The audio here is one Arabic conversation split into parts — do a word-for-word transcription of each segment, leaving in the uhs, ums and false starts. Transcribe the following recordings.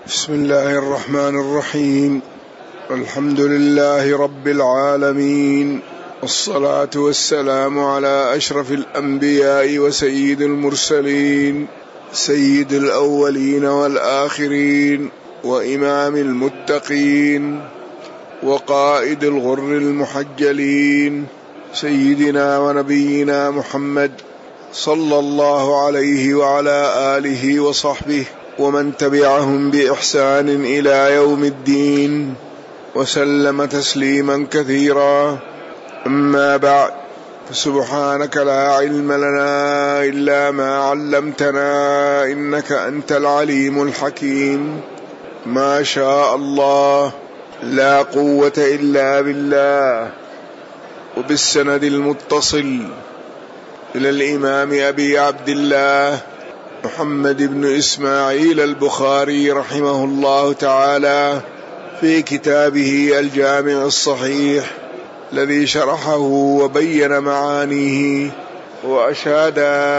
بسم الله الرحمن الرحيم. الحمد لله رب العالمين، والصلاة والسلام على أشرف الأنبياء وسيد المرسلين، سيد الأولين والآخرين، وإمام المتقين، وقائد الغر المحجلين، سيدنا ونبينا محمد صلى الله عليه وعلى آله وصحبه ومن تبعهم بإحسان إلى يوم الدين، وسلم تسليما كثيرا. أما بعد، فسبحانك لا علم لنا إلا ما علمتنا إنك أنت العليم الحكيم. ما شاء الله، لا قوة إلا بالله. وبالسند المتصل إلى الإمام أبي عبد الله محمد بن إسماعيل البخاري رحمه الله تعالى في كتابه الجامع الصحيح الذي شرحه وبين معانيه وأشاد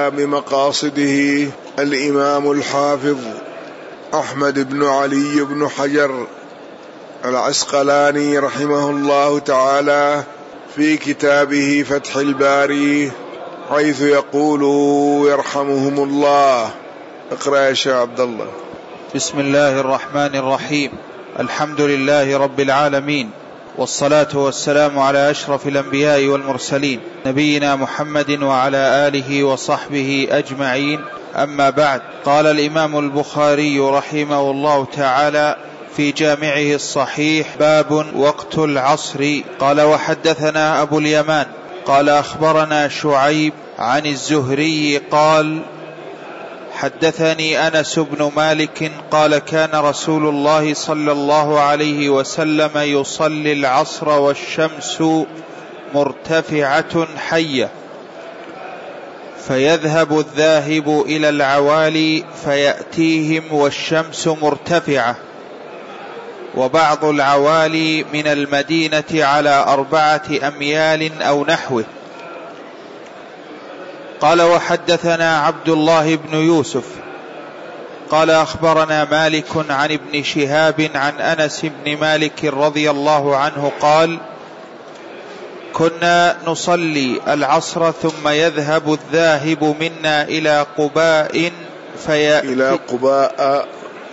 بمقاصده الإمام الحافظ أحمد بن علي بن حجر العسقلاني رحمه الله تعالى في كتابه فتح الباري، حيث يقول يرحمهم الله. اقرأ يا شيخ عبد الله. بسم الله الرحمن الرحيم. الحمد لله رب العالمين، والصلاة والسلام على أشرف الأنبياء والمرسلين، نبينا محمد وعلى آله وصحبه أجمعين. أما بعد، قال الإمام البخاري رحمه الله تعالى في جامعه الصحيح: باب وقت العصر. قال: وحدثنا أبو اليمان قال أخبرنا شعيب عن الزهري قال: حدثني أنس بن مالك قال: كان رسول الله صلى الله عليه وسلم يصلي العصر والشمس مرتفعة حية، فيذهب الذاهب إلى العوالي فيأتيهم والشمس مرتفعة، وبعض العوالي من المدينة على أربعة أميال أو نحوه. قال: وحدثنا عبد الله بن يوسف قال أخبرنا مالك عن ابن شهاب عن أنس بن مالك رضي الله عنه قال: كنا نصلي العصر ثم يذهب الذاهب منا إلى قباء في إلى قباء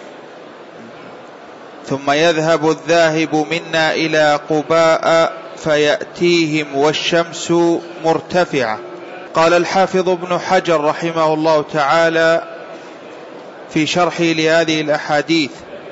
ثم يذهب الذاهب منا إلى قباء فيأتيهم والشمس مرتفعة. قال الحافظ ابن حجر رحمه الله تعالى في شرحه لهذه الأحاديث: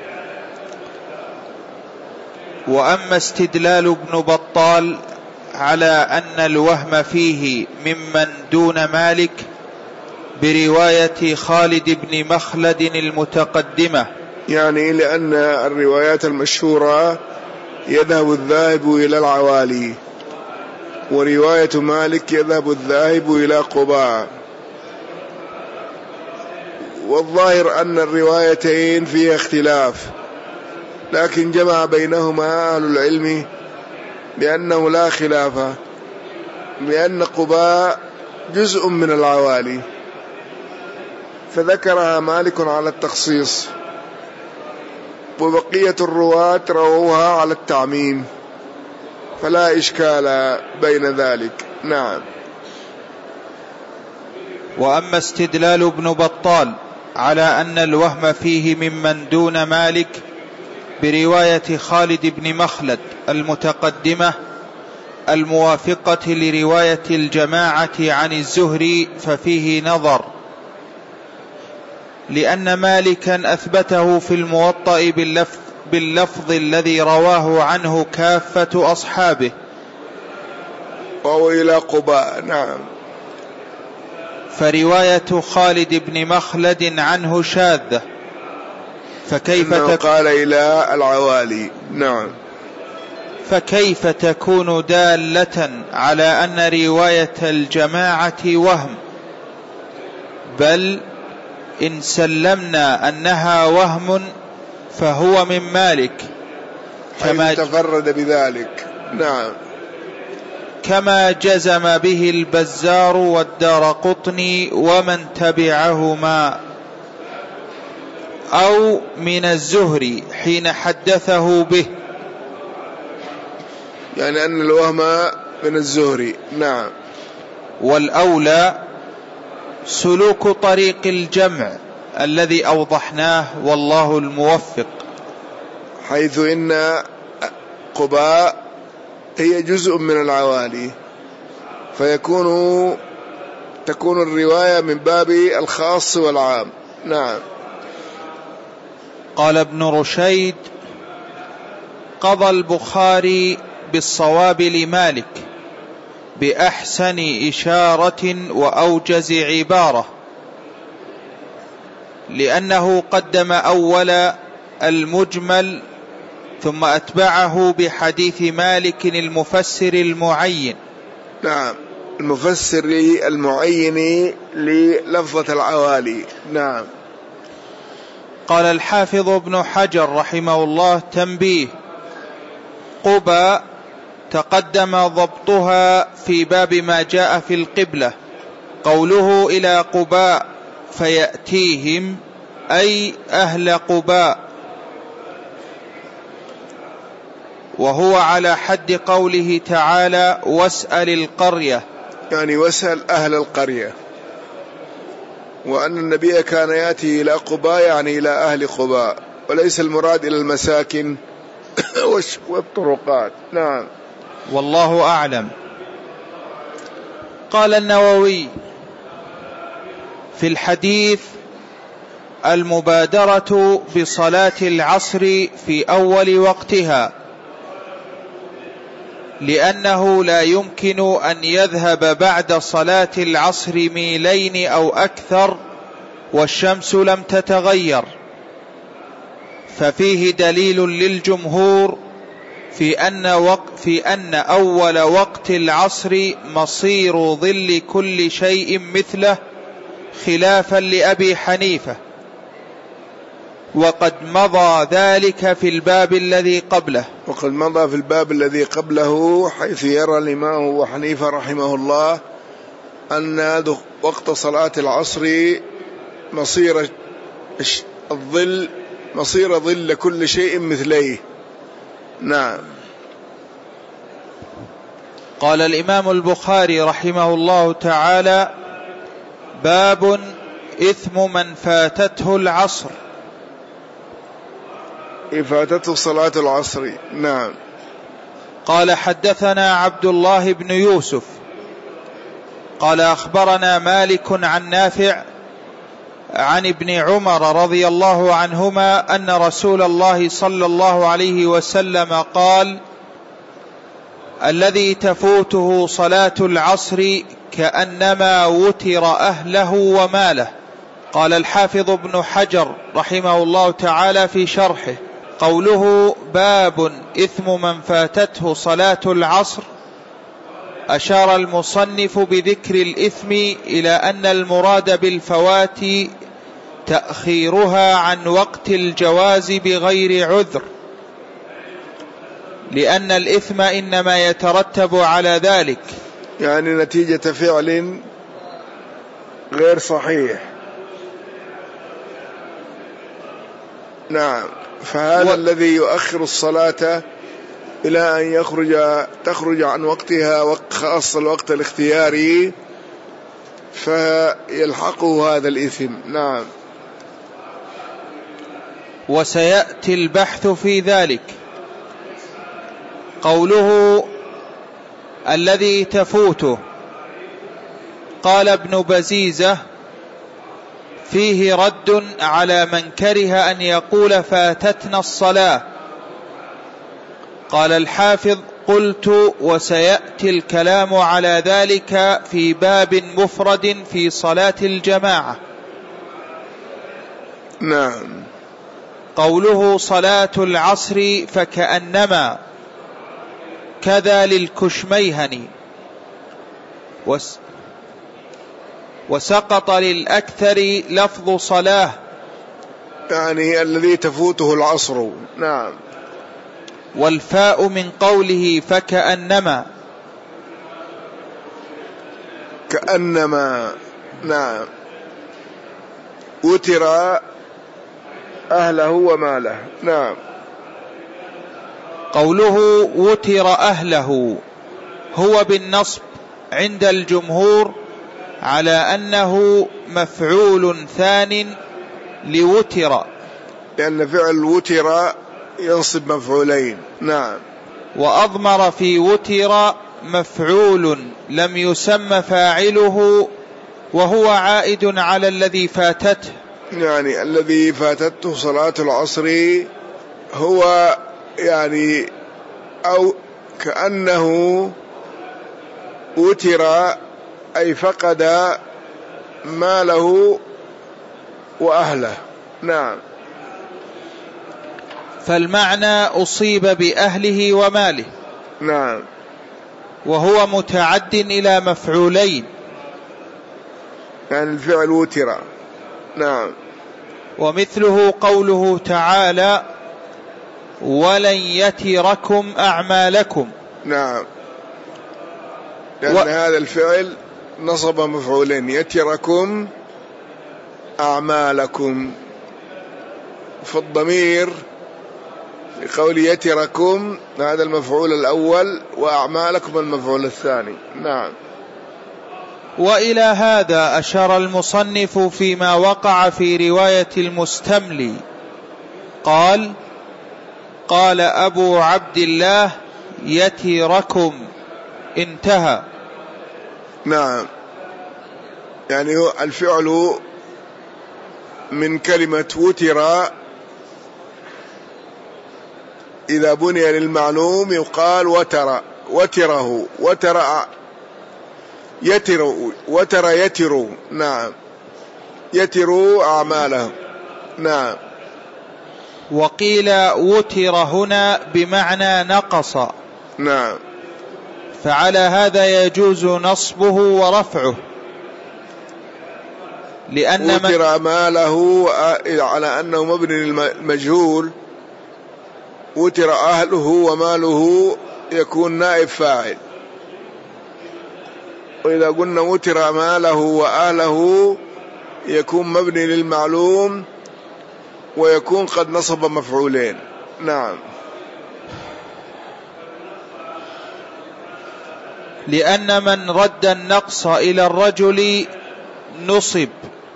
وأما استدلال ابن بطال على أن الوهم فيه ممن دون مالك برواية خالد بن مخلد المتقدمة، يعني لأن الروايات المشهورة يذهب الذاهب إلى العوالي، ورواية مالك يذهب الذاهب إلى قباء، والظاهر أن الروايتين فيها اختلاف، لكن جمع بينهما أهل العلم بأنه لا خلاف، لأن قباء جزء من العوالي، فذكرها مالك على التخصيص، وبقية الرواة رووها على التعميم، فلا إشكال بين ذلك. نعم. وأما استدلال ابن بطال على أن الوهم فيه ممن دون مالك برواية خالد بن مخلد المتقدمة الموافقة لرواية الجماعة عن الزهري ففيه نظر، لأن مالكا أثبته في الموطأ باللفظ, باللفظ الذي رواه عنه كافة أصحابه، وهو إلى قباء. نعم. فرواية خالد بن مخلد عنه شاذة، فكيف تك... قال إلى العوالي. نعم. فكيف تكون دالة على أن رواية الجماعة وهم؟ بل إن سلمنا أنها وهم فهو من مالك، كما تفرد بذلك. نعم. كما جزم به البزار والدارقطني ومن تبعهما. أو من الزهري حين حدثه به، يعني أن الوهم من الزهري. نعم. والأولى سلوك طريق الجمع الذي أوضحناه والله الموفق، حيث إن قباء هي جزء من العوالي، فيكون تكون الرواية من باب الخاص والعام. نعم. قال ابن رشيد: قضى البخاري بالصواب لمالك بأحسن إشارة وأوجز عبارة، لأنه قدم أول المجمل ثم أتبعه بحديث مالك المفسر المعين. نعم، المفسر المعين للفظة العوالي. نعم. قال الحافظ ابن حجر رحمه الله: تنبيه: قبى تقدم ضبطها في باب ما جاء في القبلة، قوله إلى قباء فيأتيهم أي أهل قباء، وهو على حد قوله تعالى: واسأل القرية، يعني واسأل أهل القرية، وأن النبي كان يأتي إلى قباء يعني إلى أهل قباء، وليس المراد إلى المساكن والطرقات. نعم. والله أعلم. قال النووي في الحديث: المبادرة بصلاة العصر في أول وقتها، لأنه لا يمكن أن يذهب بعد صلاة العصر ميلين أو أكثر والشمس لم تتغير، ففيه دليل للجمهور في أن, وق في أن أول وقت العصر مصير ظل كل شيء مثله، خلافا لأبي حنيفة، وقد مضى ذلك في الباب الذي قبله. وقد مضى في الباب الذي قبله، حيث يرى الإمام أبو حنيفة رحمه الله أن وقت صلاة العصر مصير الظل مصير ظل كل شيء مثليه. نعم. قال الإمام البخاري رحمه الله تعالى: باب إثم من فاتته العصر، فاتته صلاة العصر. نعم. قال حدثنا عبد الله بن يوسف قال أخبرنا مالك عن نافع عن ابن عمر رضي الله عنهما أن رسول الله صلى الله عليه وسلم قال: الذي تفوته صلاة العصر كأنما وتر أهله وماله. قال الحافظ ابن حجر رحمه الله تعالى في شرحه: قوله باب إثم من فاتته صلاة العصر، أشار المصنف بذكر الإثم إلى أن المراد بالفوات تأخيرها عن وقت الجواز بغير عذر، لأن الإثم إنما يترتب على ذلك، يعني نتيجة فعل غير صحيح. نعم. فهذا و... الذي يؤخر الصلاة إلى أن يخرج تخرج عن وقتها، خاصة الوقت الاختياري، فيلحقه هذا الإثم. نعم. وسيأتي البحث في ذلك. قوله الذي تفوته، قال ابن بزيزة: فيه رد على من كره أن يقول فاتتنا الصلاة. قال الحافظ: قلت وسيأتي الكلام على ذلك في باب مفرد في صلاة الجماعة. نعم. قوله صلاة العصر فكأنما، كذا للكشميهني، وس وسقط للأكثر لفظ صلاة، يعني الذي تفوته العصر. نعم. والفاء من قوله فكأنما، كأنما. نعم. وتر أهله وماله. نعم. قوله وتر أهله هو بالنصب عند الجمهور على أنه مفعول ثان لوتر، لأن فعل وتر ينصب مفعولين. نعم. وأضمر في وتر مفعول لم يسمى فاعله وهو عائد على الذي فاتته، يعني الذي فاتته صلاة العصر هو يعني أو كأنه وتر أي فقد ماله وأهله. نعم. فالمعنى أصيب بأهله وماله. نعم. وهو متعد إلى مفعولين، يعني الفعل وتر. نعم. ومثله قوله تعالى ولن يتركم أعمالكم. نعم. لأن و... هذا الفعل نصب مفعولين، يتركم أعمالكم، فالضمير لقول يتركم هذا المفعول الأول وأعمالكم المفعول الثاني. نعم. وإلى هذا أشار المصنف فيما وقع في رواية المستملي، قال قال أبو عبد الله يتركم، انتهى. نعم. يعني الفعل من كلمة وتر إذا بني للمعلوم يقال وتر، وتره، وتر يتر، وتر يتر. نعم. يتر أعماله. نعم. وقيل وتر هنا بمعنى نقص. نعم. فعلى هذا يجوز نصبه ورفعه، لأن وتر ماله على أنه مبني للمجهول، وتر أهله وماله يكون نائب فاعل، وإذا قلنا وتر ماله وأهله يكون مبني للمعلوم ويكون قد نصب مفعولين. نعم. لأن من رد النقص إلى الرجل نصب،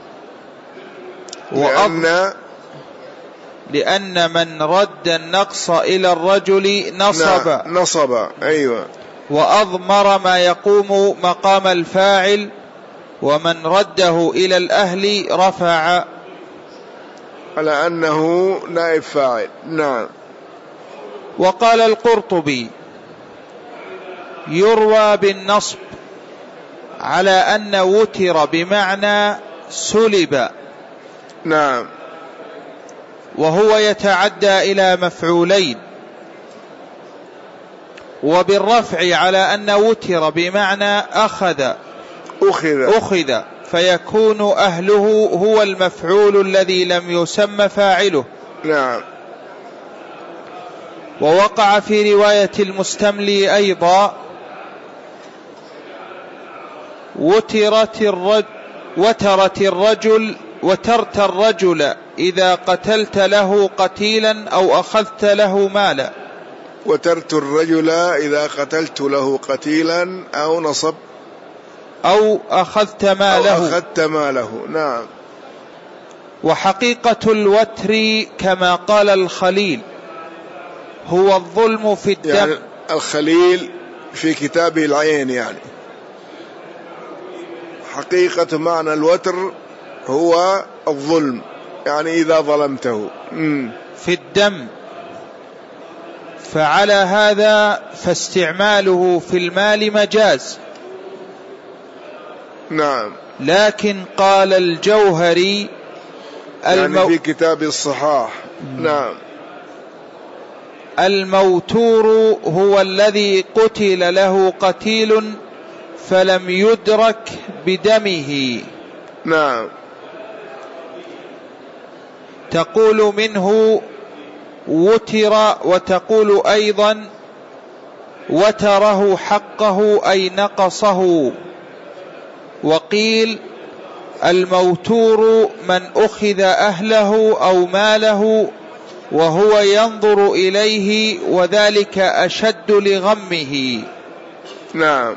لأن لأن من رد النقص إلى الرجل نصب. نعم. نصب. أيوة. وأضمر ما يقوم مقام الفاعل، ومن رده إلى الأهل رفع على أنه نائب فاعل. نعم. وقال القرطبي يروى بالنصب على أن وتر بمعنى سلب. نعم. وهو يتعدى إلى مفعولين، وبالرفع على أن وتر بمعنى أخذ أخذ أخذ فيكون أهله هو المفعول الذي لم يسمى فاعله. نعم. ووقع في رواية المستملي أيضا وترت الرجل وترت الرجل وترت الرجل إذا قتلت له قتيلا أو أخذت له مالا. وترت الرجل إذا قتلت له قتيلا أو نصب أو أخذت ماله, أو أخذت ماله. نعم. وحقيقة الوتر كما قال الخليل هو الظلم في الدم. يعني الخليل في كتابه العين، يعني حقيقة معنى الوتر هو الظلم، يعني إذا ظلمته مم. في الدم. فعلى هذا فاستعماله في المال مجاز. نعم. لكن قال الجوهري يعني المو... في كتاب الصحاح. نعم. الموتور هو الذي قتل له قتيل فلم يدرك بدمه. نعم. تقول منه وتر، وتقول أيضا وتره حقه أي نقصه. وقيل الموتور من أخذ أهله أو ماله وهو ينظر إليه وذلك أشد لغمه. نعم.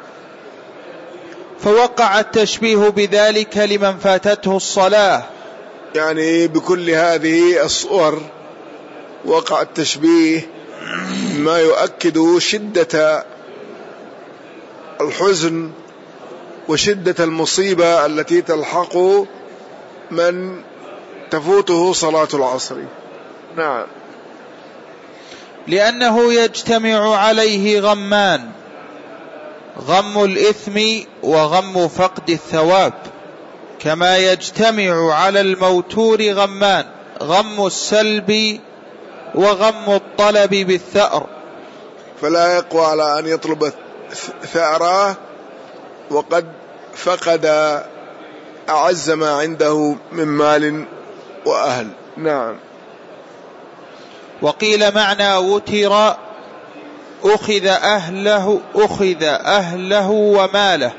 فوقع التشبيه بذلك لمن فاتته الصلاة. يعني بكل هذه الصور وقع التشبيه ما يؤكد شدة الحزن وشدة المصيبة التي تلحق من تفوته صلاة العصر. نعم. لأنه يجتمع عليه غمان: غم الإثم وغم فقد الثواب، كما يجتمع على الموتور غمان: غم السلب وغم الطلب بالثأر. فلا يقوى على أن يطلب ثأره وقد فقد أعز ما عنده من مال وأهل. نعم. وقيل معنى وتر أخذ أهله أخذ أهله وماله.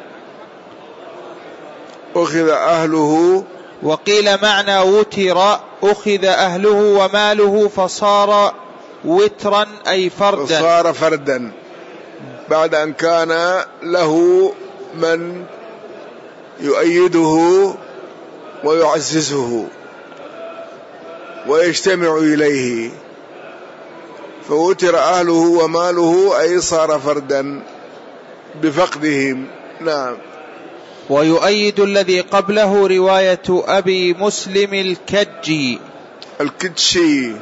أخذ أهله. وقيل معنى وتر أخذ أهله وماله فصار وترا أي فردا. فصار فردا بعد أن كان له من يؤيده ويعززه ويجتمع إليه، فوتر أهله وماله أي صار فردا بفقدهم. نعم. ويؤيد الذي قبله رواية أبي مسلم الكجي الكتشي،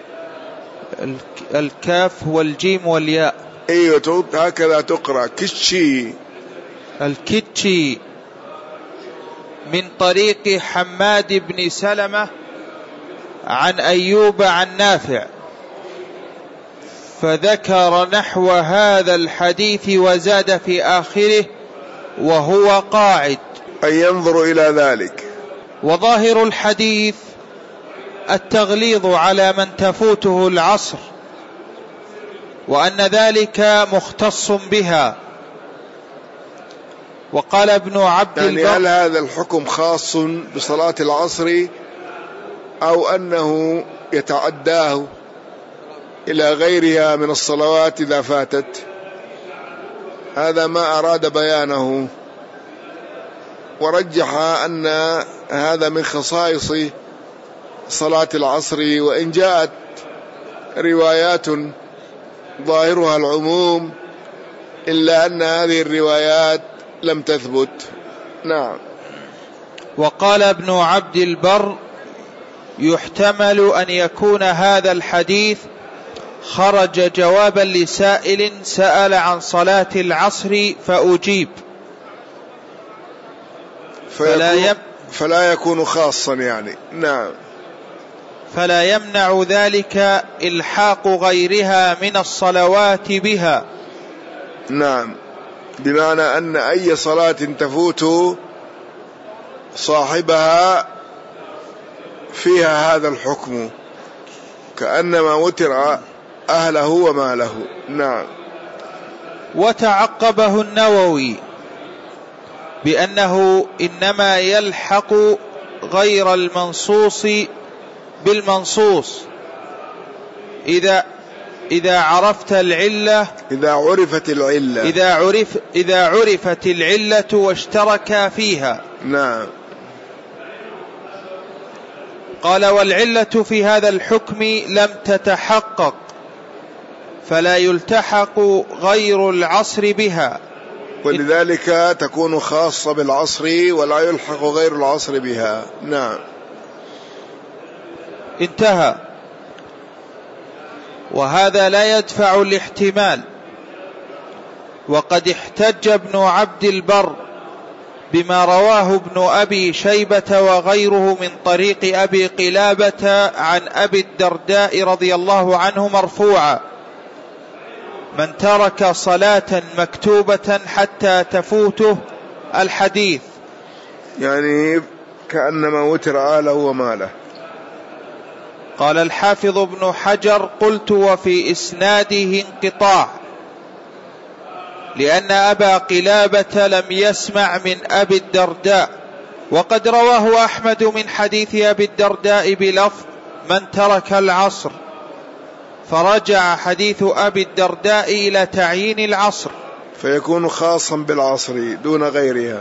الكاف والجيم والياء. ايوه هكذا تقرأ كتشي، الكتشي، من طريق حماد بن سلمة عن أيوب عن نافع، فذكر نحو هذا الحديث وزاد في آخره وهو قاعد، أي ينظر إلى ذلك. وظاهر الحديث التغليظ على من تفوته العصر، وأن ذلك مختص بها. وقال ابن عبد يعني البر: هل هذا الحكم خاص بصلاة العصر أو أنه يتعداه إلى غيرها من الصلوات إذا فاتت؟ هذا ما أراد بيانه، ورجح أن هذا من خصائص صلاة العصر، وإن جاءت روايات ظاهرها العموم إلا أن هذه الروايات لم تثبت. نعم. وقال ابن عبد البر: يحتمل أن يكون هذا الحديث خرج جوابا لسائل سأل عن صلاة العصر فأجيب، فلا, يكون فلا يكون خاصا يعني. نعم. فلا يمنع ذلك إلحاق غيرها من الصلوات بها. نعم، بمعنى أن أي صلاة تفوت صاحبها فيها هذا الحكم، كأنما وتر أهله وماله. نعم. وتعقبه النووي بأنه إنما يلحق غير المنصوص بالمنصوص إذا إذا عرفت العلة إذا عرفت العلة إذا عرف إذا عرفت العلة واشترك فيها. نعم. قال: والعلة في هذا الحكم لم تتحقق، فلا يلتحق غير العصر بها، ولذلك تكون خاصة بالعصر ولا يلحق غير العصر بها. نعم. انتهى. وهذا لا يدفع الاحتمال. وقد احتج ابن عبد البر بما رواه ابن أبي شيبة وغيره من طريق أبي قلابة عن أبي الدرداء رضي الله عنه مرفوعا: من ترك صلاة مكتوبة حتى تفوته الحديث. يعني كأنما وتر آله وماله. قال الحافظ ابن حجر: قلت وفي إسناده انقطاع، لأن أبا قلابة لم يسمع من أبي الدرداء، وقد رواه أحمد من حديث أبي الدرداء بلفظ من ترك العصر، فرجع حديث أبي الدرداء إلى تعيين العصر فيكون خاصا بالعصر دون غيرها.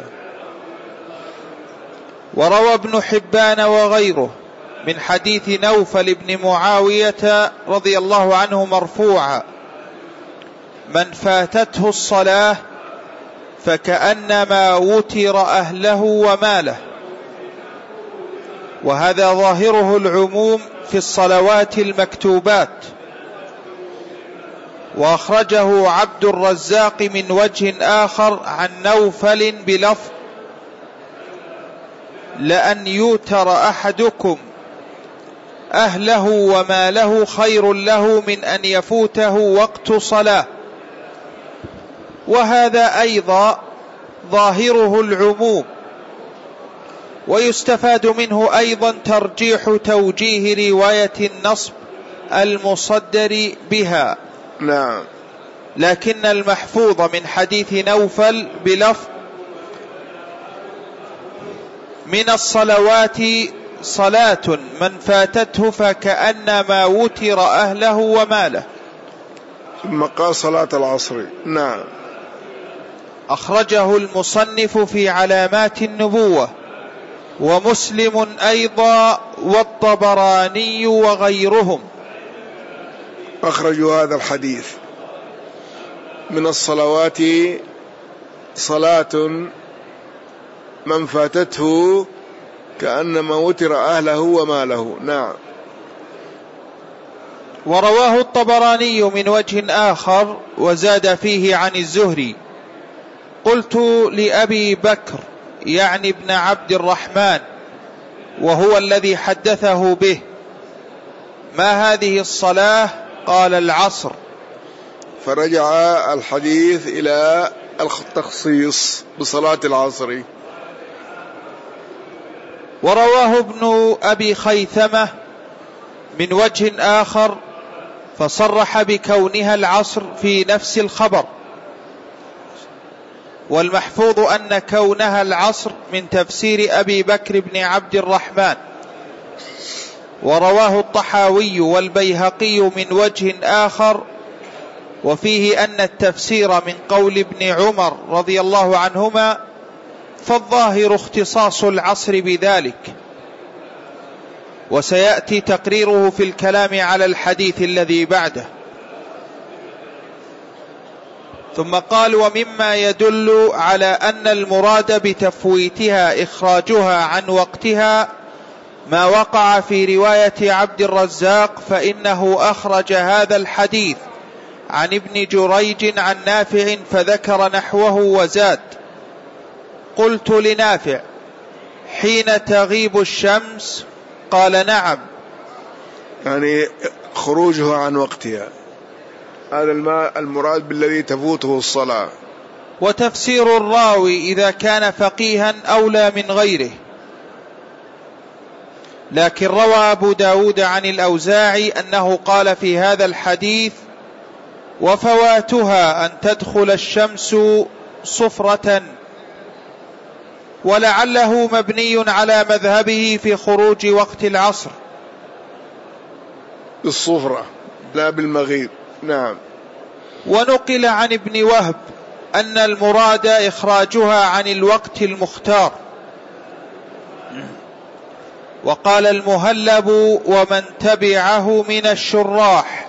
وروى ابن حبان وغيره من حديث نوفل بن معاوية رضي الله عنه مرفوعا: من فاتته الصلاة فكأنما وتر أهله وماله. وهذا ظاهره العموم في الصلوات المكتوبات. وأخرجه عبد الرزاق من وجه آخر عن نوفل بلفظ: لأن يوتر أحدكم أهله وماله خير له من أن يفوته وقت صلاة. وهذا أيضا ظاهره العموم. ويستفاد منه أيضا ترجيح توجيه رواية النصب المصدر بها. نعم. لكن المحفوظ من حديث نوفل بلفظ: من الصلوات صلاة من فاتته فكأنما وتر أهله وماله. ثم قال صلاة العصر. نعم. أخرجه المصنف في علامات النبوة، ومسلم أيضا والطبراني وغيرهم أخرجوا هذا الحديث: من الصلوات صلاة من فاتته كأنما وتر أهله وماله. نعم. ورواه الطبراني من وجه آخر وزاد فيه عن الزهري: قلت لأبي بكر يعني ابن عبد الرحمن وهو الذي حدثه به: ما هذه الصلاة؟ قال: العصر. فرجع الحديث إلى التخصيص بصلاة العصر. ورواه ابن أبي خيثمة من وجه آخر فصرح بكونها العصر في نفس الخبر. والمحفوظ أن كونها العصر من تفسير أبي بكر بن عبد الرحمن. ورواه الطحاوي والبيهقي من وجه آخر وفيه أن التفسير من قول ابن عمر رضي الله عنهما، فالظاهر اختصاص العصر بذلك، وسيأتي تقريره في الكلام على الحديث الذي بعده. ثم قال: ومما يدل على أن المراد بتفويتها إخراجها عن وقتها ما وقع في رواية عبد الرزاق، فإنه أخرج هذا الحديث عن ابن جريج عن نافع فذكر نحوه وزاد: قلت لنافع: حين تغيب الشمس؟ قال: نعم. يعني خروجها عن وقتها، هذا المراد بالذي تفوته الصلاة. وتفسير الراوي إذا كان فقيها أولى من غيره. لكن روى أبو داود عن الأوزاعي أنه قال في هذا الحديث: وفواتها أن تدخل الشمس صفرة، ولعله مبني على مذهبه في خروج وقت العصر بالصفرة لا بالمغيب. نعم. ونقل عن ابن وهب أن المراد إخراجها عن الوقت المختار. وقال المهلب ومن تبعه من الشراح: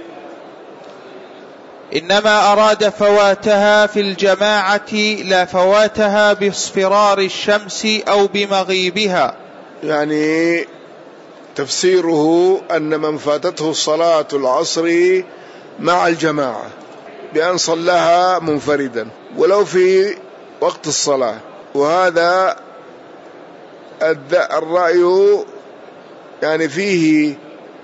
إنما أراد فواتها في الجماعة لا فواتها باصفرار الشمس أو بمغيبها. يعني تفسيره أن من فاتته صلاة العصر مع الجماعة بأن صلىها منفردا ولو في وقت الصلاة. وهذا الرأي يعني فيه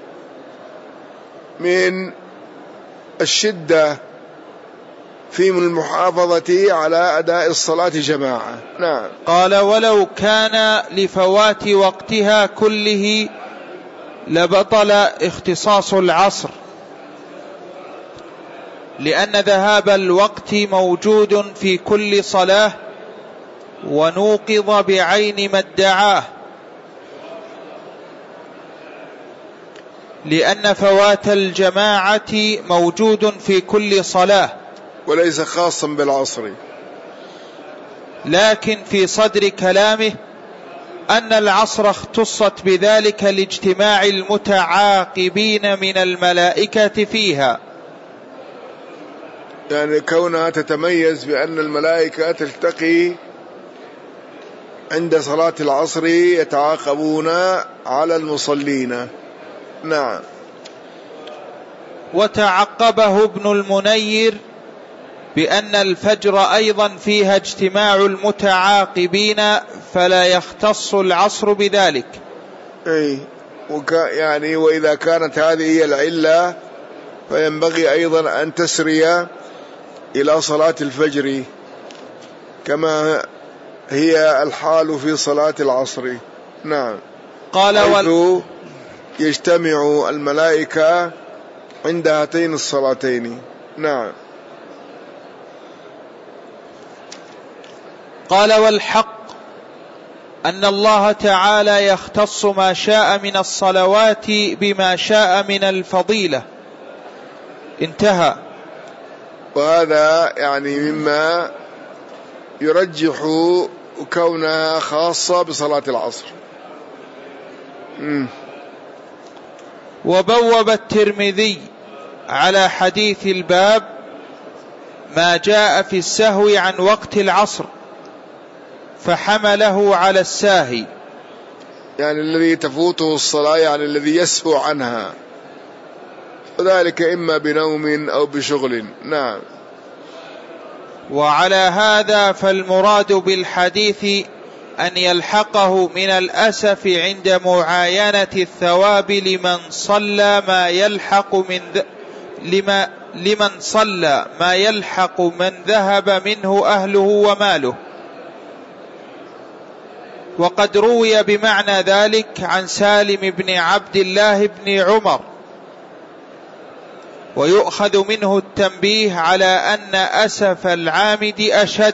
من الشدة في من المحافظة على أداء الصلاة جماعة. نعم. قال: ولو كان لفوات وقتها كله لبطل اختصاص العصر، لأن ذهاب الوقت موجود في كل صلاة ونوقض بعين ما ادعاه، لأن فوات الجماعة موجود في كل صلاة وليس خاصا بالعصر. لكن في صدر كلامه أن العصر اختصت بذلك لاجتماع المتعاقبين من الملائكة فيها، يعني كونها تتميز بأن الملائكة تلتقي عند صلاة العصر يتعاقبون على المصلين. نعم. وتعقبه ابن المنير بأن الفجر أيضا فيها اجتماع المتعاقبين فلا يختص العصر بذلك. أي وكا يعني وإذا كانت هذه هي العلة فينبغي أيضا أن تسري إلى صلاة الفجر كما هي الحال في صلاة العصر. نعم. قال وال... يجتمع الملائكة عند هاتين الصلاتين. نعم. قال والحق أن الله تعالى يختص ما شاء من الصلوات بما شاء من الفضيلة. انتهى. وهذا يعني مما يرجح كونها خاصة بصلاة العصر. م. وبوب الترمذي على حديث الباب ما جاء في السهو عن وقت العصر فحمله على الساهي، يعني الذي تفوته الصلاة، يعني الذي يسهو عنها، وذلك إما بنوم أو بشغل. نعم. وعلى هذا فالمراد بالحديث أن يلحقه من الأسف عند معاينة الثواب لمن صلى ما يلحق من ذ... لما... لمن صلى ما يلحق من ذهب منه أهله وماله. وقد روي بمعنى ذلك عن سالم بن عبد الله بن عمر، ويؤخذ منه التنبيه على أن أسف العامد أشد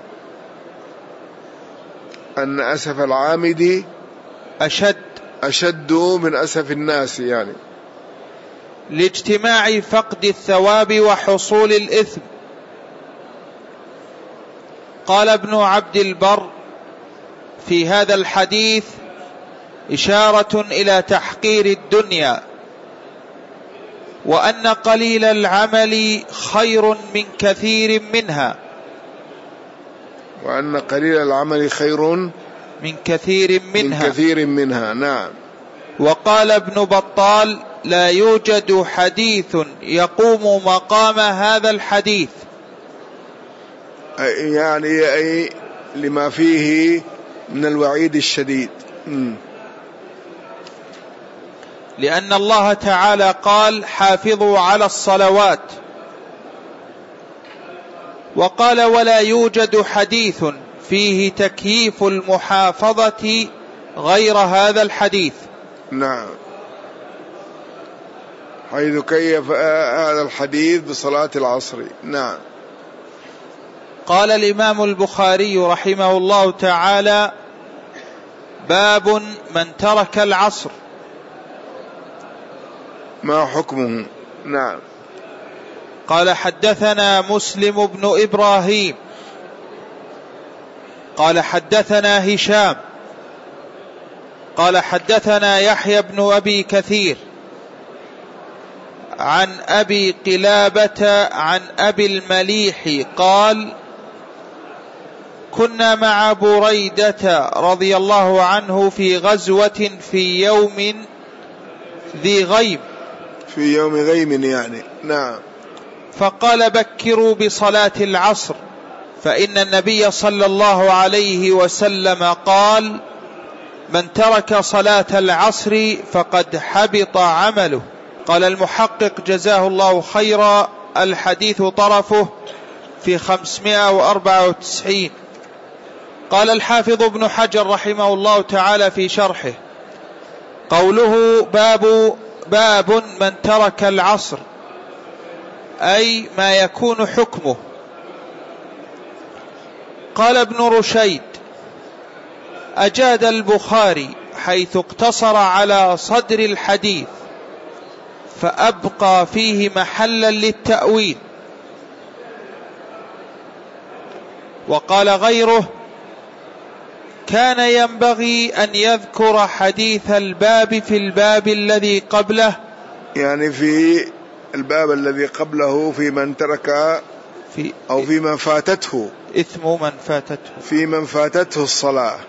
أن أسف العامد أشد أشد من أسف الناس، يعني لاجتماع فقد الثواب وحصول الإثم. قال ابن عبد البر في هذا الحديث إشارة إلى تحقير الدنيا، وأن قليل العمل خير من كثير منها وأن قليل العمل خير من كثير منها, من كثير منها. نعم. وقال ابن بطال لا يوجد حديث يقوم مقام هذا الحديث، يعني أي لما فيه من الوعيد الشديد. م. لأن الله تعالى قال حافظوا على الصلوات، وقال ولا يوجد حديث فيه تكييف المحافظة غير هذا الحديث. نعم. حيث كيف هذا الحديث بصلاة العصر. نعم. قال الإمام البخاري رحمه الله تعالى باب من ترك العصر. ما حكمه؟ نعم. قال حدثنا مسلم بن إبراهيم قال حدثنا هشام قال حدثنا يحيى بن أبي كثير عن أبي قلابة عن أبي المليح قال كنا مع بريدة رضي الله عنه في غزوة في يوم ذي غيم، في يوم غيم يعني. نعم. فقال بكروا بصلاة العصر، فإن النبي صلى الله عليه وسلم قال من ترك صلاة العصر فقد حبط عمله. قال المحقق جزاه الله خيرا الحديث طرفه في خمسمائة وأربعة وتسعين. قال الحافظ ابن حجر رحمه الله تعالى في شرحه قوله باب باب من ترك العصر أي ما يكون حكمه. قال ابن رشيد أجاد البخاري حيث اقتصر على صدر الحديث فأبقى فيه محلا للتأويل. وقال غيره: كان ينبغي أن يذكر حديث الباب في الباب الذي قبله، يعني في الباب الذي قبله في من ترك في أو في من فاتته إثم من فاتته في من فاتته الصلاة،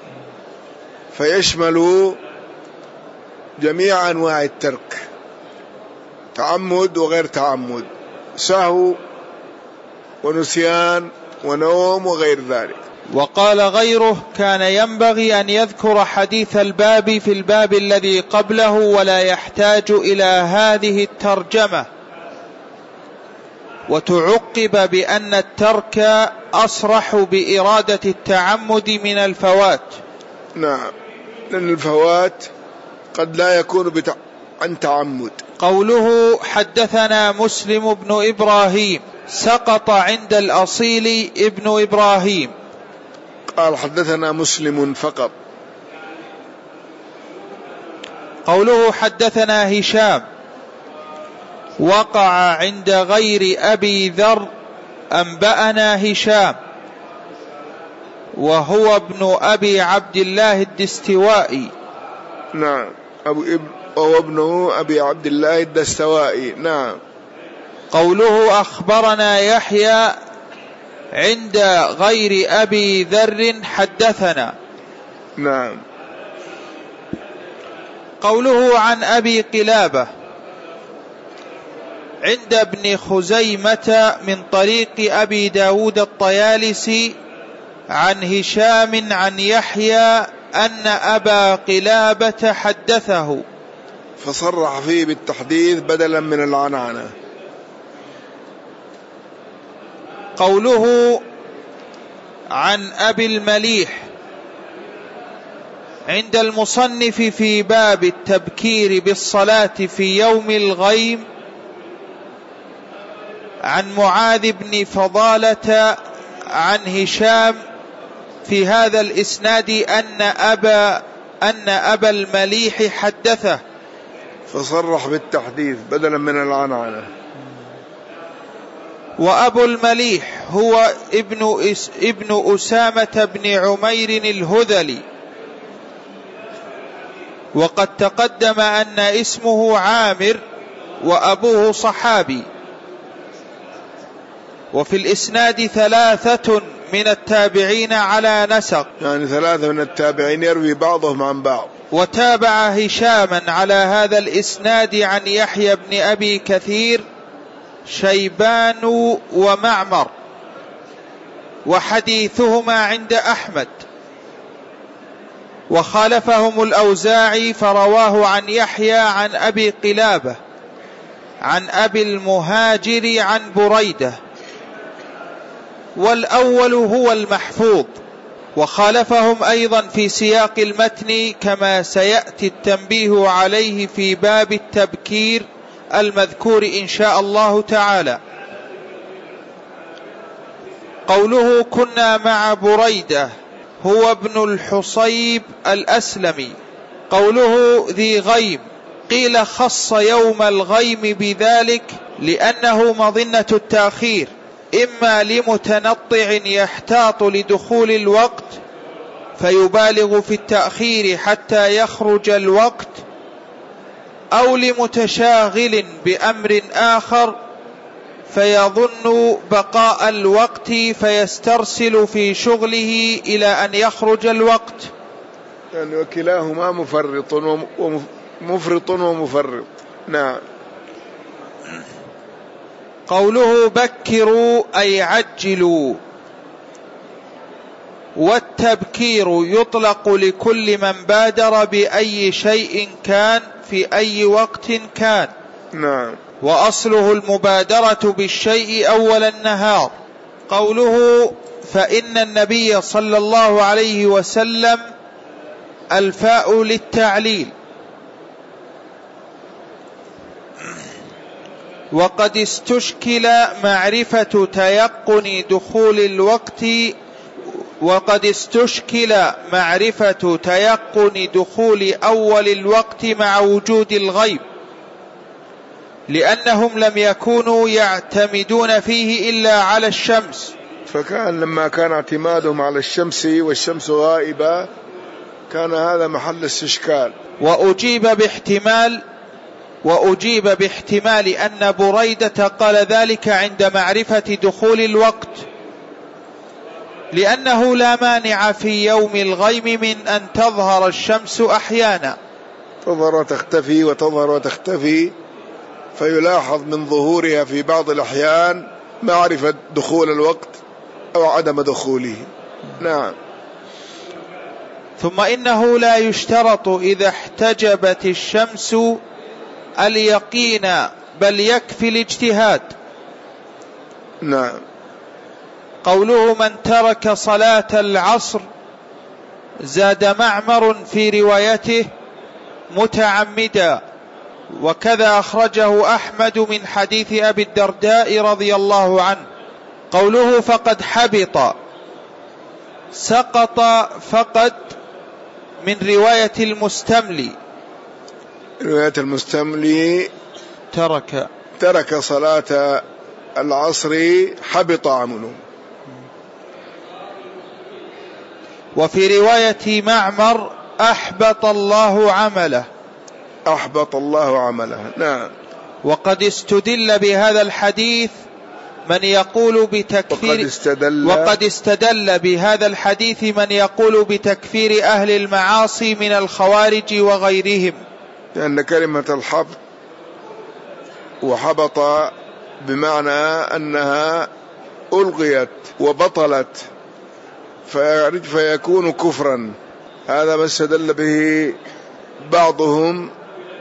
فيشمل جميع أنواع الترك، تعمد وغير تعمد، سهو ونسيان ونوم وغير ذلك. وقال غيره: كان ينبغي أن يذكر حديث الباب في الباب الذي قبله ولا يحتاج إلى هذه الترجمة. وتعقب بأن الترك أصرح بإرادة التعمد من الفوات. نعم، لأن الفوات قد لا يكون بتع... عن تعمد. قوله: حدثنا مسلم بن إبراهيم، سقط عند الأصيل ابن إبراهيم. قال: حدثنا مسلم فقط. قوله: حدثنا هشام، وقع عند غير أبي ذر أنبأنا هشام، وهو ابن أبي عبد الله الدستوائي. نعم، أبو ابن وهو ابن أبي عبد الله الدستوائي. نعم. قوله: أخبرنا يحيى عند غير أبي ذر حدثنا. نعم. قوله: عن أبي قلابة عند ابن خزيمة من طريق أبي داود الطيالسي عن هشام عن يحيى أن أبا قلابة حدثه، فصرح فيه بالتحديث بدلا من العنعنة. قوله: عن أبي المليح عند المصنف في باب التبكير بالصلاة في يوم الغيم عن معاذ بن فضالة عن هشام في هذا الإسناد أن أبا أن أبا المليح حدثه، فصرح بالتحديث بدلا من العنعنة. وأبو المليح هو ابن, إس ابن أسامة بن عمير الهذلي، وقد تقدم أن اسمه عامر وأبوه صحابي. وفي الإسناد ثلاثة من التابعين على نسق، يعني ثلاثة من التابعين يروي بعضهم عن بعض. وتابع هشاما على هذا الإسناد عن يحيى بن أبي كثير شيبان ومعمر، وحديثهما عند أحمد. وخالفهم الأوزاعي فرواه عن يحيى عن أبي قلابة عن أبي المهاجر عن بريدة، والأول هو المحفوظ. وخالفهم أيضا في سياق المتن كما سيأتي التنبيه عليه في باب التبكير المذكور إن شاء الله تعالى. قوله: كنا مع بريدة هو ابن الحصيب الأسلمي. قوله: ذي غيم، قيل خص يوم الغيم بذلك لأنه مظنة التأخير، إما لمتنطع يحتاط لدخول الوقت فيبالغ في التأخير حتى يخرج الوقت، أو لمتشاغل بأمر آخر فيظن بقاء الوقت فيسترسل في شغله إلى أن يخرج الوقت. يعني وكلاهما مفرط ومفرط ومفرط. نعم. قوله: بكروا أي عجلوا. والتبكير يطلق لكل من بادر بأي شيء كان في أي وقت كان. نعم. وأصله المبادرة بالشيء أول النهار. قوله: فإن النبي صلى الله عليه وسلم، الفاء للتعليل. وقد استشكل معرفة تيقن دخول الوقت وقد استشكل معرفة تيقن دخول أول الوقت مع وجود الغيب، لأنهم لم يكونوا يعتمدون فيه إلا على الشمس، فكان لما كان اعتمادهم على الشمس والشمس غائبة كان هذا محل استشكال. وأجيب باحتمال وأجيب باحتمال أن بريدة قال ذلك عند معرفة دخول الوقت، لأنه لا مانع في يوم الغيم من أن تظهر الشمس أحيانا، تظهر وتختفي وتظهر وتختفي، فيلاحظ من ظهورها في بعض الأحيان معرفة دخول الوقت أو عدم دخوله. نعم. ثم إنه لا يشترط إذا احتجبت الشمس اليقين، بل يكفي الاجتهاد. نعم. قوله من ترك صلاة العصر، زاد معمر في روايته متعمدا، وكذا أخرجه أحمد من حديث أبي الدرداء رضي الله عنه. قوله فقد حبط، سقط فقد من رواية المستملي، رواية المستملي ترك ترك صلاة العصر حبط عمله. وفي رواية معمر أحبط الله عمله، أحبط الله عمله. نعم. وقد استدل بهذا الحديث من يقول بتكفير وقد استدل, وقد استدل بهذا الحديث من يقول بتكفير أهل المعاصي من الخوارج وغيرهم، لأن كلمة الحبط وحبط بمعنى أنها ألغيت وبطلت فيكون كفرا. هذا ما استدل به بعضهم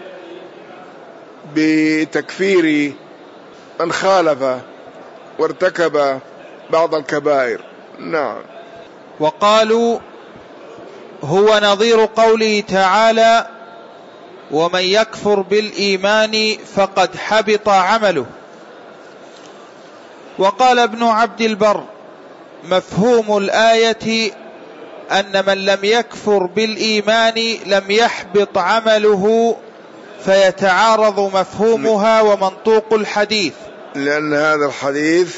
بتكفير من خالف وارتكب بعض الكبائر. نعم. وقالوا هو نظير قوله تعالى ومن يكفر بالإيمان فقد حبط عمله. وقال ابن عبد البر مفهوم الآية أن من لم يكفر بالإيمان لم يحبط عمله، فيتعارض مفهومها ومنطوق الحديث، لأن هذا الحديث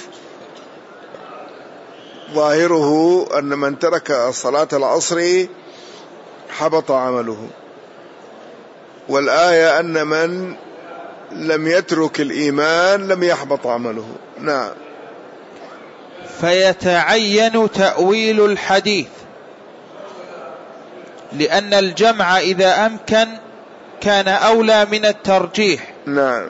ظاهره أن من ترك صلاة العصر حبط عمله، والآية أن من لم يترك الإيمان لم يحبط عمله. نعم. فيتعين تأويل الحديث، لأن الجمع إذا أمكن كان أولى من الترجيح. نعم.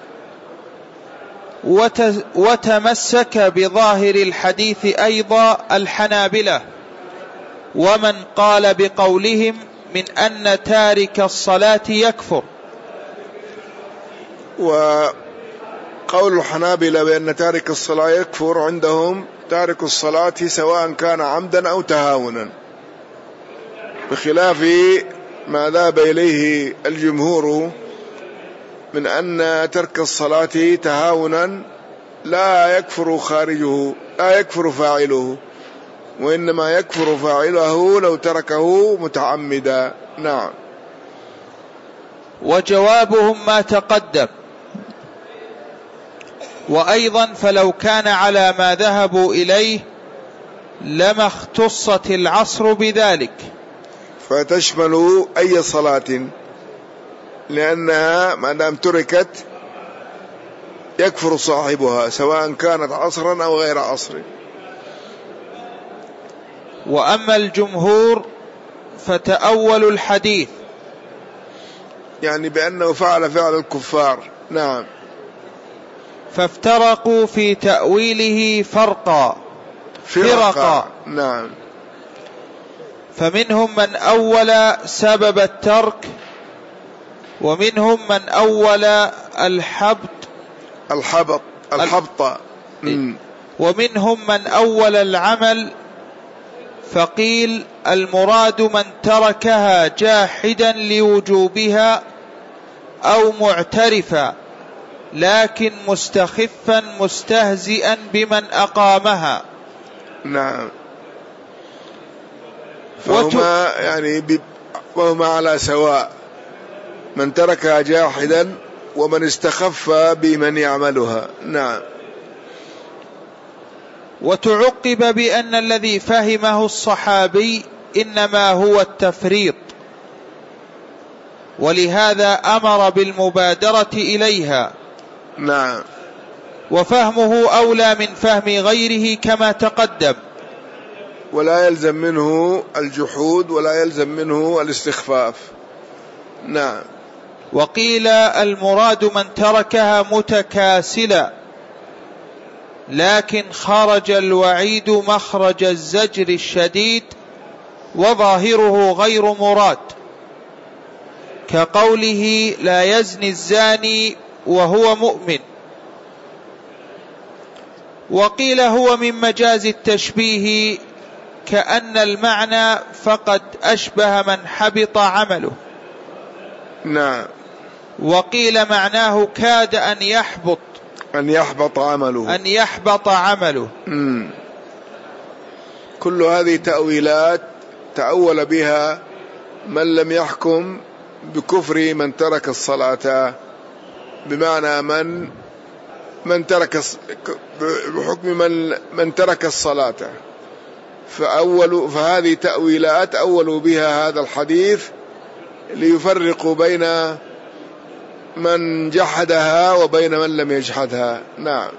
وتمسك بظاهر الحديث أيضا الحنابلة، ومن قال بقولهم من أن تارك الصلاة يكفر. وقول الحنابلة بأن تارك الصلاة يكفر عندهم تارك الصلاة سواء كان عمدا أو تهاونا، بخلاف ما ذهب إليه الجمهور من أن ترك الصلاة تهاونا لا يكفر خارجه، لا يكفر فاعله، وإنما يكفر فاعله لو تركه متعمدا. نعم. وجوابهم ما تقدم. وأيضا فلو كان على ما ذهبوا إليه لما اختصت العصر بذلك، فتشمل أي صلاة، لأنها ما دام تركت يكفر صاحبها سواء كانت عصرا أو غير عصر. وأما الجمهور فتأول الحديث، يعني بأنه فعل فعل الكفار. نعم. فافترقوا في تأويله فرقا فرقا. نعم. فمنهم من أول سبب الترك، ومنهم من أول الحبط الحبط الحبط ومنهم من أول العمل، فقيل المراد من تركها جاحدا لوجوبها أو معترفا لكن مستخفا مستهزئا بمن أقامها. نعم. فهما يعني وهما على سواء، من تركها جاحدا ومن استخف بمن يعملها. نعم. وتعقب بأن الذي فهمه الصحابي إنما هو التفريط، ولهذا أمر بالمبادرة إليها. نعم. وفهمه أولى من فهم غيره كما تقدم، ولا يلزم منه الجحود ولا يلزم منه الاستخفاف. نعم. وقيل المراد من تركها متكاسلا، لكن خرج الوعيد مخرج الزجر الشديد وظاهره غير مراد، كقوله لا يزني الزاني وهو مؤمن. وقيل هو من مجاز التشبيه، كأن المعنى فقد أشبه من حبط عمله. نعم. وقيل معناه كاد أن يحبط أن يحبط عمله أن يحبط عمله. مم. كل هذه تأويلات تأول بها من لم يحكم بكفر من ترك الصلاة، بمعنى من من ترك بحكم من من ترك الصلاة، فأول فهذه تأويلات أولوا بها هذا الحديث ليفرقوا بين من جحدها وبين من لم يجحدها. نعم.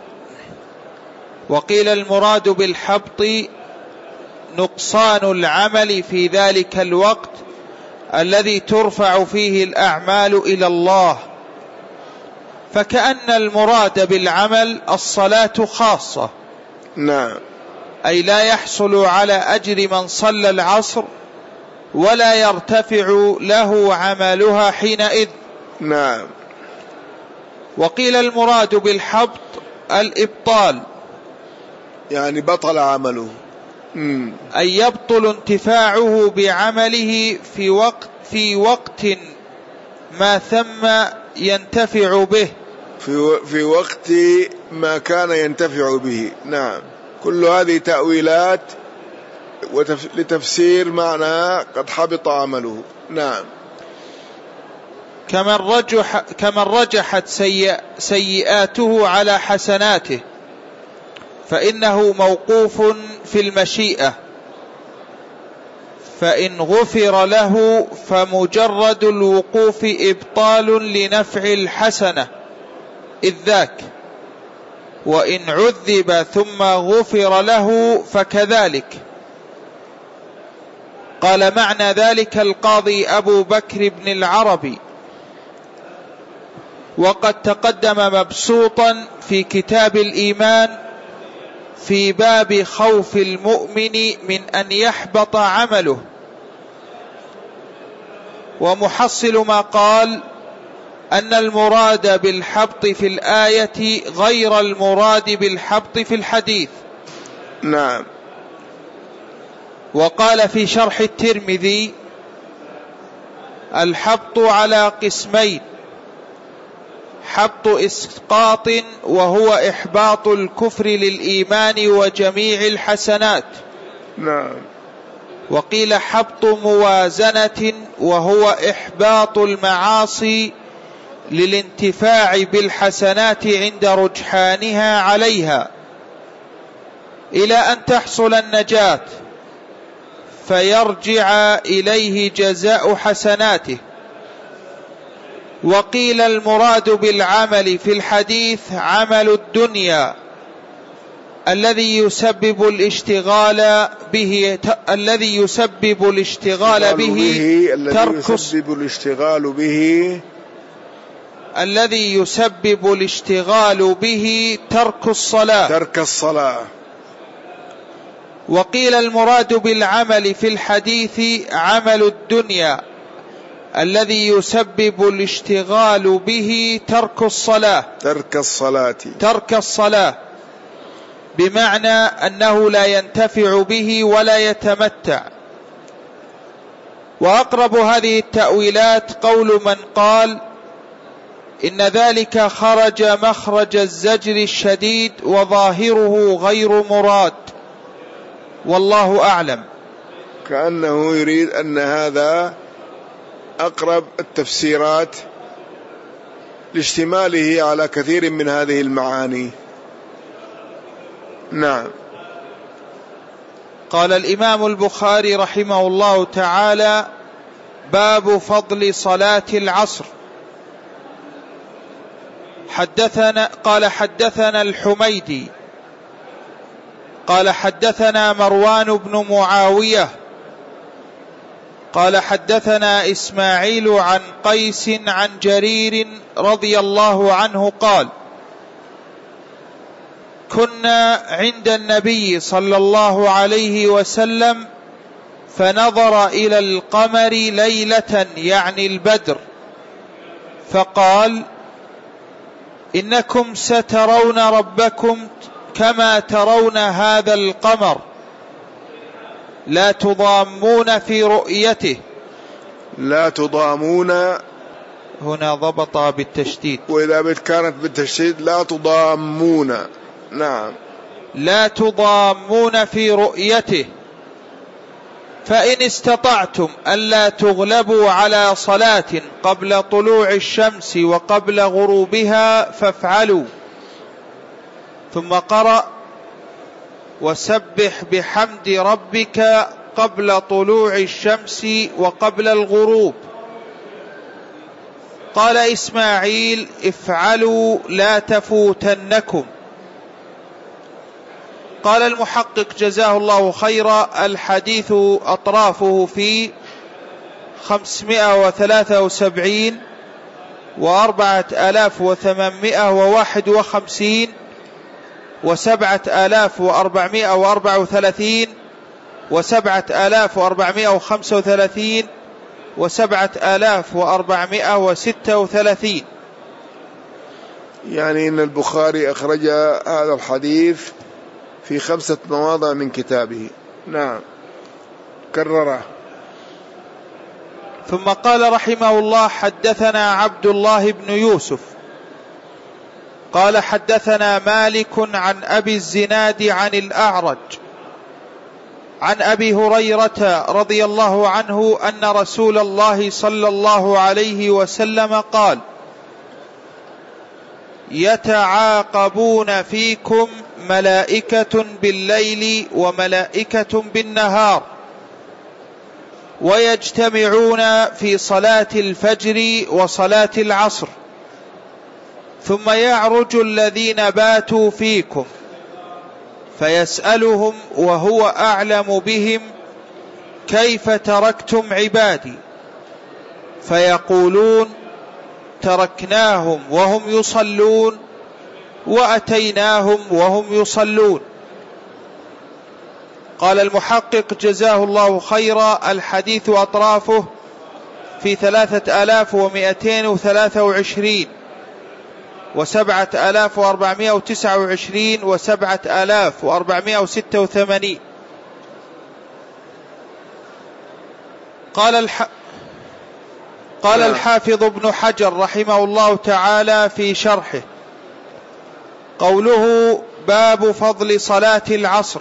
وقيل المراد بالحبط نقصان العمل في ذلك الوقت الذي ترفع فيه الأعمال إلى الله، فكأن المراد بالعمل الصلاة خاصة. نعم. أي لا يحصل على أجر من صلى العصر ولا يرتفع له عملها حينئذ. نعم. وقيل المراد بالحبط الإبطال، يعني بطل عمله، مم. أي يبطل انتفاعه بعمله في وقت في وقت ما ثم ينتفع به، في في وقت ما كان ينتفع به. نعم. كل هذه تأويلات لتفسير معنى قد حبط عمله. نعم. كمن رجح كمن رجحت سيئ سيئاته على حسناته، فإنه موقوف في المشيئة، فإن غفر له فمجرد الوقوف إبطال لنفع الحسنة إذ ذاك، وإن عذب ثم غفر له فكذلك. قال معنى ذلك القاضي أبو بكر بن العربي، وقد تقدم مبسوطا في كتاب الإيمان في باب خوف المؤمن من أن يحبط عمله. ومحصل ما قال أن المراد بالحبط في الآية غير المراد بالحبط في الحديث. نعم. وقال في شرح الترمذي الحبط على قسمين: حبط إسقاط وهو إحباط الكفر للإيمان وجميع الحسنات. نعم. وقيل حبط موازنة وهو إحباط المعاصي للانتفاع بالحسنات عند رجحانها عليها إلى أن تحصل النجاة فيرجع إليه جزاء حسناته. وقيل المراد بالعمل في الحديث عمل الدنيا الذي يسبب الاشتغال به الذي يسبب الاشتغال به ترك يسبب الاشتغال به الذي يسبب الاشتغال به ترك الصلاة ترك الصلاة. وقيل المراد بالعمل في الحديث عمل الدنيا الذي يسبب الاشتغال به ترك الصلاة ترك الصلاة ترك الصلاة بمعنى أنه لا ينتفع به ولا يتمتع. وأقرب هذه التأويلات قول من قال إن ذلك خرج مخرج الزجر الشديد وظاهره غير مراد، والله أعلم. كأنه يريد أن هذا أقرب التفسيرات لاشتماله على كثير من هذه المعاني. نعم. قال الإمام البخاري رحمه الله تعالى: باب فضل صلاة العصر. حدثنا قال حدثنا الحميدي قال حدثنا مروان بن معاوية قال حدثنا إسماعيل عن قيس عن جرير رضي الله عنه قال: كنا عند النبي صلى الله عليه وسلم فنظر إلى القمر ليلة يعني البدر فقال: إنكم سترون ربكم كما ترون هذا القمر لا تضامون في رؤيته. لا تضامون هنا ضبط بالتشديد، وإذا كانت بالتشديد لا تضامون. نعم. لا تضامون في رؤيته، فإن استطعتم ألا تغلبوا على صلاة قبل طلوع الشمس وقبل غروبها فافعلوا. ثم قرأ: وسبح بحمد ربك قبل طلوع الشمس وقبل الغروب. قال إسماعيل: افعلوا لا تفوتنكم. قال المحقق جزاه الله خيرا: الحديث أطرافه في خمسمائة وثلاثة وسبعين وأربعة آلاف وثمانمائة وواحد وخمسين وسبعة آلاف وأربعمائة وأربعة وثلاثين وسبعة آلاف وأربعمائة وخمسة وثلاثين وسبعة آلاف وأربعمائة وستة وثلاثين. يعني إن البخاري أخرج هذا الحديث في خمسة مواضع من كتابه. نعم. كرره. ثم قال رحمه الله: حدثنا عبد الله بن يوسف قال حدثنا مالك عن أبي الزناد عن الأعرج عن أبي هريرة رضي الله عنه أن رسول الله صلى الله عليه وسلم قال: يتعاقبون فيكم ملائكة بالليل وملائكة بالنهار، ويجتمعون في صلاة الفجر وصلاة العصر، ثم يعرج الذين باتوا فيكم فيسألهم وهو أعلم بهم: كيف تركتم عبادي؟ فيقولون: تركناهم وهم يصلون وأتيناهم وهم يصلون. قال المحقق جزاه الله خيرا: الحديث أطرافه في ثلاثة آلاف ومئتين وثلاثة وعشرين وسبعة آلاف وأربعمائة وتسعة وعشرين وسبعة آلاف وأربعمائة وستة وثمانين. قال الح... قال الحافظ ابن حجر رحمه الله تعالى في شرحه: قوله باب فضل صلاة العصر،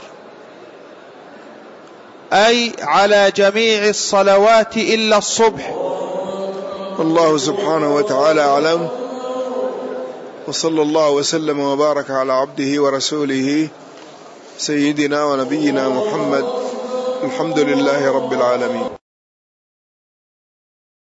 أي على جميع الصلوات إلا الصبح. الله سبحانه وتعالى أعلم، وصلى الله وسلم وبارك على عبده ورسوله سيدنا ونبينا محمد. الحمد لله رب العالمين.